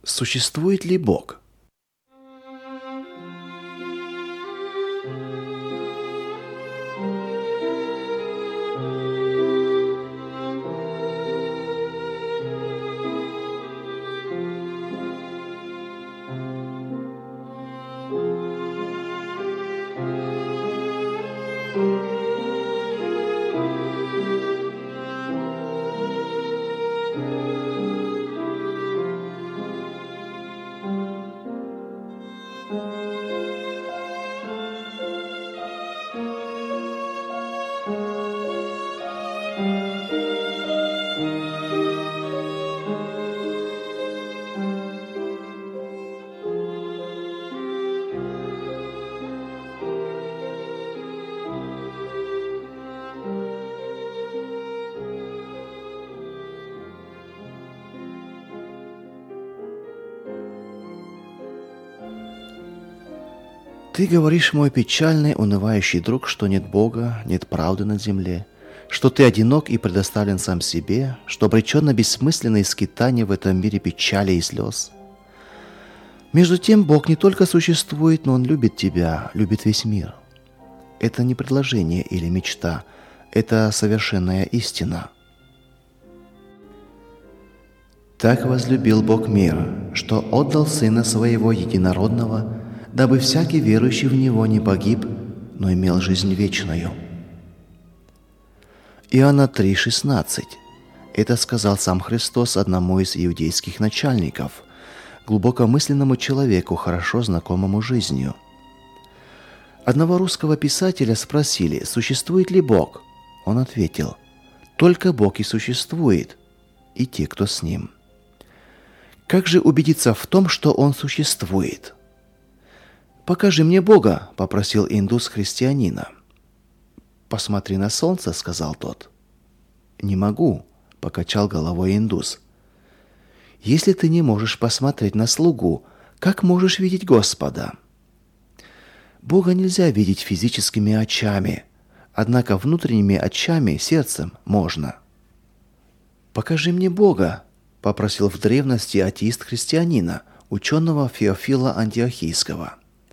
Существует ли Бог? Ты говоришь, мой печальный, унывающий друг, что нет Бога, нет правды на земле, что ты одинок и предоставлен сам себе, что обречен на бессмысленные скитания в этом мире печали и слез. Между тем, Бог не только существует, но Он любит тебя, любит весь мир. Это не предложение или мечта, это совершенная истина. Так возлюбил Бог мир, что отдал Сына Своего Единородного, дабы всякий верующий в Него не погиб, но имел жизнь вечную. Иоанна 3,16. Это сказал сам Христос одному из иудейских начальников, глубокомысленному человеку, хорошо знакомому жизнью. Одного русского писателя спросили, существует ли Бог. Он ответил, только Бог и существует, и те, кто с Ним. Как же убедиться в том, что Он существует? «Покажи мне Бога», — попросил индус христианина. «Посмотри на солнце», — сказал тот. «Не могу», — покачал головой индус. «Если ты не можешь посмотреть на слугу, как можешь видеть Господа?» Бога нельзя видеть физическими очами, однако внутренними очами, сердцем можно. «Покажи мне Бога», — попросил в древности атеист христианина, ученого Феофила Антиохийского.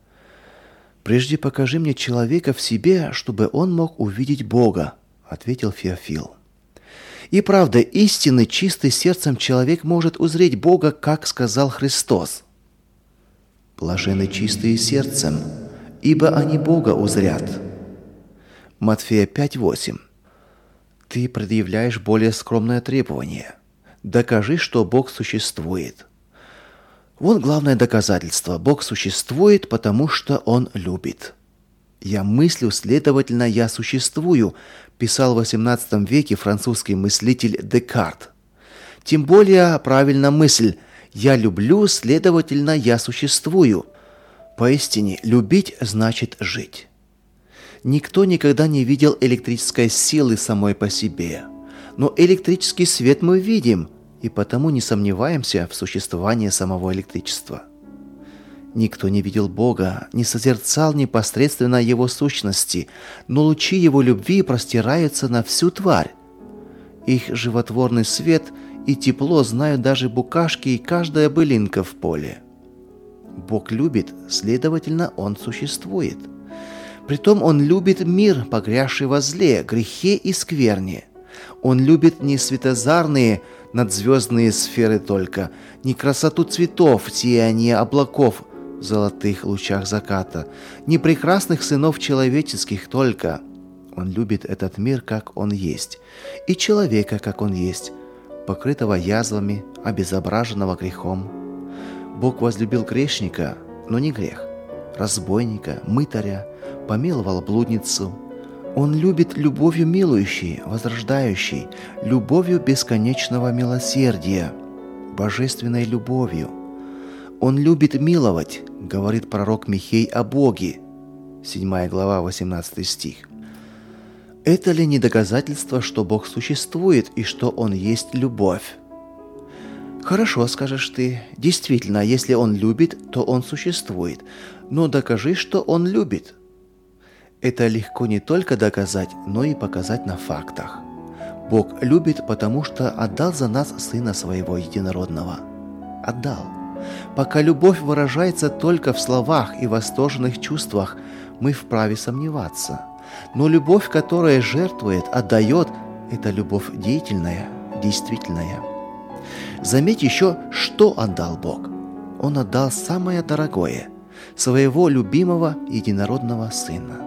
«Прежде покажи мне человека в себе, чтобы он мог увидеть Бога», — ответил Феофил. И правда, истинный, чистый сердцем человек может узреть Бога, как сказал Христос. «Блаженны чистые сердцем, ибо они Бога узрят». Матфея 5:8. Ты предъявляешь более скромное требование. Докажи, что Бог существует. Вот главное доказательство. Бог существует, потому что Он любит. «Я мыслю, следовательно, я существую», писал в XVIII веке французский мыслитель Декарт. Тем более правильна мысль «я люблю, следовательно, я существую». Поистине, любить значит жить. Никто никогда не видел электрической силы самой по себе. Но электрический свет мы видим, и потому не сомневаемся в существовании самого электричества. Никто не видел Бога, не созерцал непосредственно Его сущности, но лучи Его любви простираются на всю тварь. Их животворный свет и тепло знают даже букашки и каждая былинка в поле. Бог любит, следовательно, Он существует. Притом Он любит мир, погрязший во зле, грехе и скверне. Он любит не светозарные надзвездные сферы только, не красоту цветов, сияние облаков в золотых лучах заката, не прекрасных сынов человеческих только. Он любит этот мир, как он есть, и человека, как он есть, покрытого язвами, обезображенного грехом. Бог возлюбил грешника, но не грех, разбойника, мытаря, помиловал блудницу. Он любит любовью милующей, возрождающей, любовью бесконечного милосердия, божественной любовью. Он любит миловать, говорит пророк Михей о Боге, 7 глава, 18 стих. Это ли не доказательство, что Бог существует и что Он есть любовь? Хорошо, скажешь ты, действительно, если Он любит, то Он существует, но докажи, что Он любит. Это легко не только доказать, но и показать на фактах. Бог любит, потому что отдал за нас Сына Своего Единородного. Отдал. Пока любовь выражается только в словах и восторженных чувствах, мы вправе сомневаться. Но любовь, которая жертвует, отдает, это любовь деятельная, действительная. Заметь еще, что отдал Бог. Он отдал самое дорогое – своего любимого единородного Сына.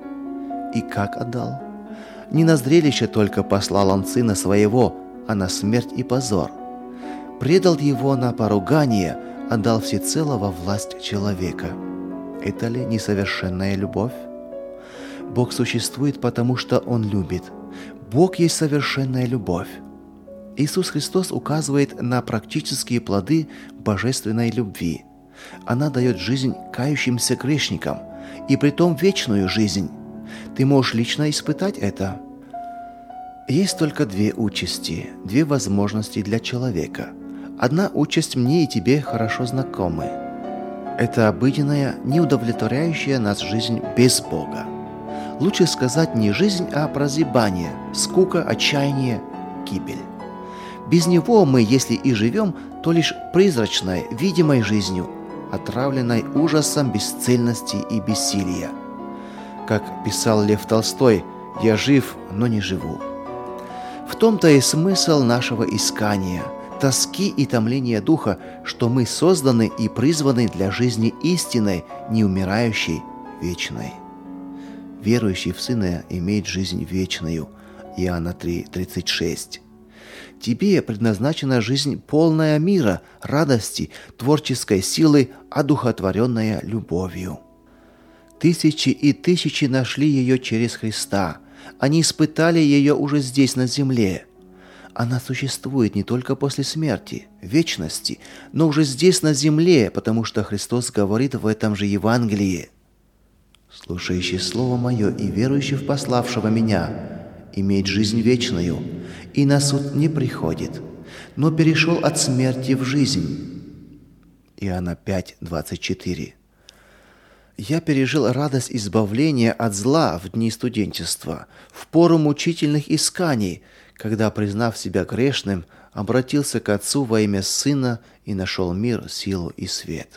И как отдал? Не на зрелище только послал Он Сына Своего, а на смерть и позор. Предал Его на поругание, отдал всецело во власть человека. Это ли несовершенная любовь? Бог существует, потому что Он любит. Бог есть совершенная любовь. Иисус Христос указывает на практические плоды божественной любви. Она дает жизнь кающимся грешникам, и притом вечную жизнь. Ты можешь лично испытать это. Есть только две участи, две возможности для человека. Одна участь мне и тебе хорошо знакомы. Это обыденная, неудовлетворяющая нас жизнь без Бога. Лучше сказать не жизнь, а прозябание, скука, отчаяние, гибель. Без Него мы, если и живем, то лишь призрачной, видимой жизнью, отравленной ужасом бесцельности и бессилия. Как писал Лев Толстой, «Я жив, но не живу». В том-то и смысл нашего искания, тоски и томления духа, что мы созданы и призваны для жизни истинной, неумирающей, вечной. Верующий в Сына имеет жизнь вечную. Иоанна 3:36. Тебе предназначена жизнь полная мира, радости, творческой силы, одухотворенная любовью. Тысячи и тысячи нашли ее через Христа. Они испытали ее уже здесь, на земле. Она существует не только после смерти, вечности, но уже здесь, на земле, потому что Христос говорит в этом же Евангелии: «Слушающий Слово Мое и верующий в пославшего Меня имеет жизнь вечную, и на суд не приходит, но перешел от смерти в жизнь». Иоанна 5:24. Я пережил радость избавления от зла в дни студенчества, в пору мучительных исканий, когда, признав себя грешным, обратился к Отцу во имя Сына и нашел мир, силу и свет.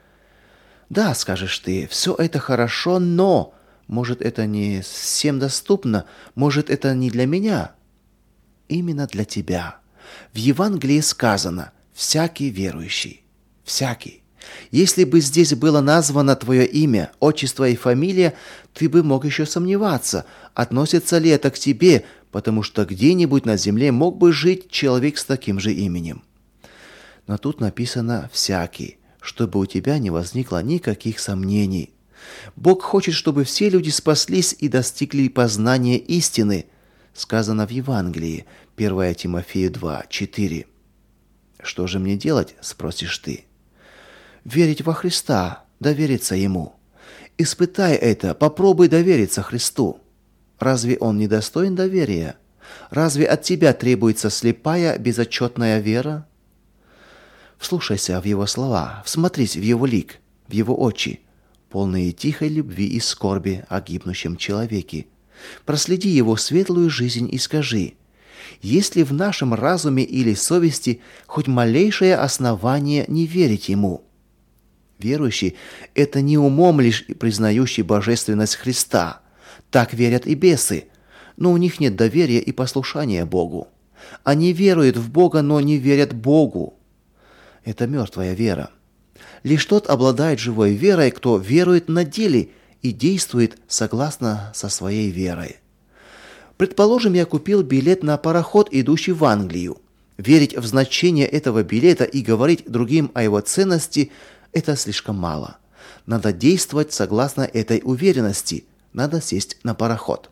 Да, скажешь ты, все это хорошо, но, может, это не всем доступно, может, это не для меня. Именно для тебя. В Евангелии сказано «всякий верующий». Всякий. Если бы здесь было названо твое имя, отчество и фамилия, ты бы мог еще сомневаться, относится ли это к тебе, потому что где-нибудь на земле мог бы жить человек с таким же именем. Но тут написано «всякий», чтобы у тебя не возникло никаких сомнений. Бог хочет, чтобы все люди спаслись и достигли познания истины, сказано в Евангелии, 1 Тимофею 2:4. Что же мне делать, спросишь ты? Верить во Христа, довериться Ему. Испытай это, попробуй довериться Христу. Разве Он не достоин доверия? Разве от тебя требуется слепая, безотчетная вера? Вслушайся в Его слова, всмотрись в Его лик, в Его очи, полные тихой любви и скорби о гибнущем человеке. Проследи Его светлую жизнь и скажи: есть ли в нашем разуме или совести хоть малейшее основание не верить Ему? Верующий – это не умом лишь признающий божественность Христа. Так верят и бесы, но у них нет доверия и послушания Богу. Они веруют в Бога, но не верят Богу. Это мертвая вера. Лишь тот обладает живой верой, кто верует на деле и действует согласно со своей верой. Предположим, я купил билет на пароход, идущий в Англию. Верить в значение этого билета и говорить другим о его ценности – это слишком мало. Надо действовать согласно этой уверенности. Надо сесть на пароход.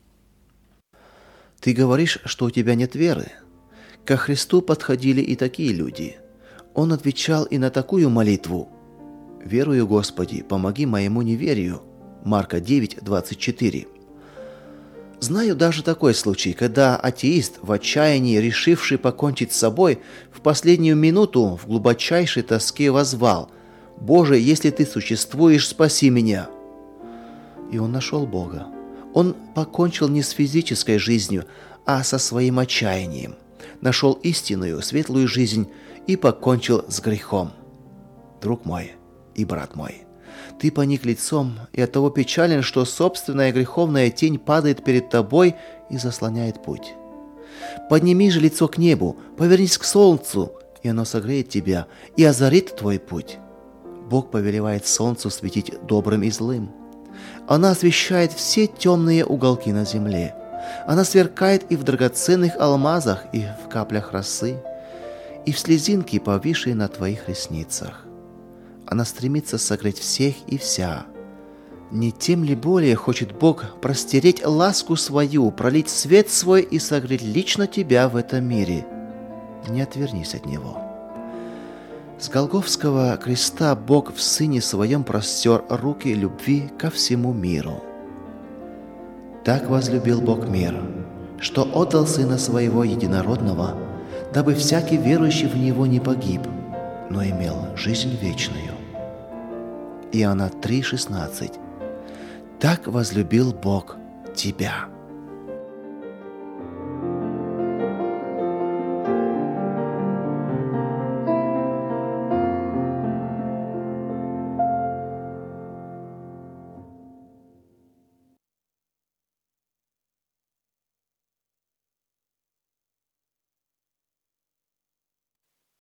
Ты говоришь, что у тебя нет веры. Ко Христу подходили и такие люди. Он отвечал и на такую молитву: «Верую, Господи, помоги моему неверию». Марка 9:24. Знаю даже такой случай, когда атеист, в отчаянии решивший покончить с собой, в последнюю минуту в глубочайшей тоске воззвал: «Боже, если Ты существуешь, спаси меня!» И он нашел Бога. Он покончил не с физической жизнью, а со своим отчаянием. Нашел истинную, светлую жизнь и покончил с грехом. Друг мой и брат мой, ты поник лицом и оттого печален, что собственная греховная тень падает перед тобой и заслоняет путь. Подними же лицо к небу, повернись к солнцу, и оно согреет тебя и озарит твой путь. Бог повелевает солнцу светить добрым и злым. Она освещает все темные уголки на земле. Она сверкает и в драгоценных алмазах, и в каплях росы, и в слезинке, повисшей на твоих ресницах. Она стремится согреть всех и вся. Не тем ли более хочет Бог простереть ласку свою, пролить свет свой и согреть лично тебя в этом мире? Не отвернись от Него. С Голгофского креста Бог в Сыне Своем простер руки любви ко всему миру. Так возлюбил Бог мир, что отдал Сына Своего Единородного, дабы всякий верующий в Него не погиб, но имел жизнь вечную. Иоанна 3,16. Так возлюбил Бог тебя.